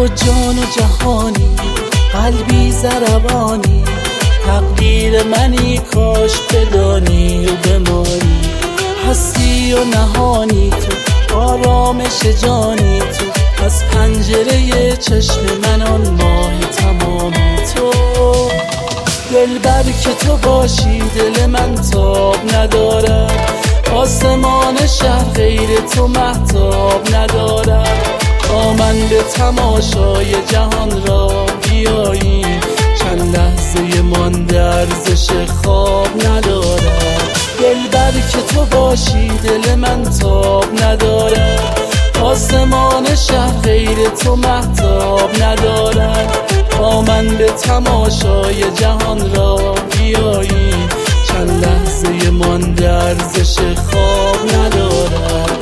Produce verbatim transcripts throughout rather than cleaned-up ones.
تو جان و جهانی، قلبی ضربانی، تقدیر منی کاش بدانی و بمانی. هستی و نهانی تو، آرامش جانی تو، از پنجره چشم من آن ماه تمامی تو. دلبر که تو باشی دل من تاب ندارد، آسمان شهر غیر تو مهتاب ندارد. با من به تماشای جهان را بیاییم، چند لحظه مانده ارزش خواب ندارد. دلبر که تو باشی دل من تاب ندارد، آسمان شهر غیر تو مهتاب ندارد. با من به تماشای جهان را بیاییم، چند لحظه مانده ارزش خواب ندارد.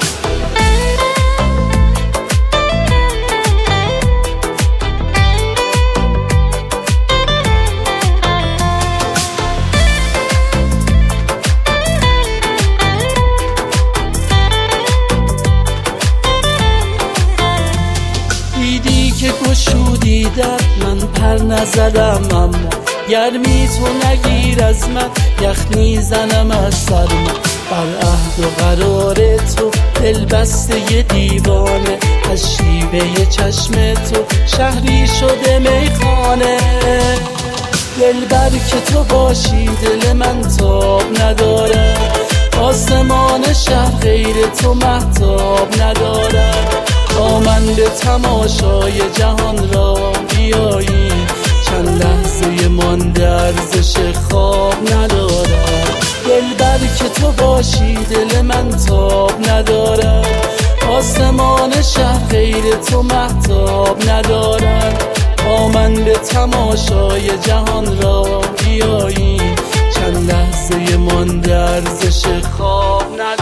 دیدی که گشودی در من پر نزدم، اما گرمی تو نگیر از من، یخنی زنم از سر من. بر عهد و قرار تو دل بسته ی دیوانه، از شیوه چشم تو شهری شده میخانه. دلبر که تو باشی دل من تاب ندارد، آسمان شهر غیر تو مهتاب ندارد. با من به تماشای جهان را بیاییم، چند لحظه مانده ارزش خواب ندارد. دلبر که تو باشی دل من تاب ندارد، آسمان شهر غیر تو مهتاب ندارد. با من به تماشای جهان را بیاییم، چند لحظه مانده ارزش خواب ندارد.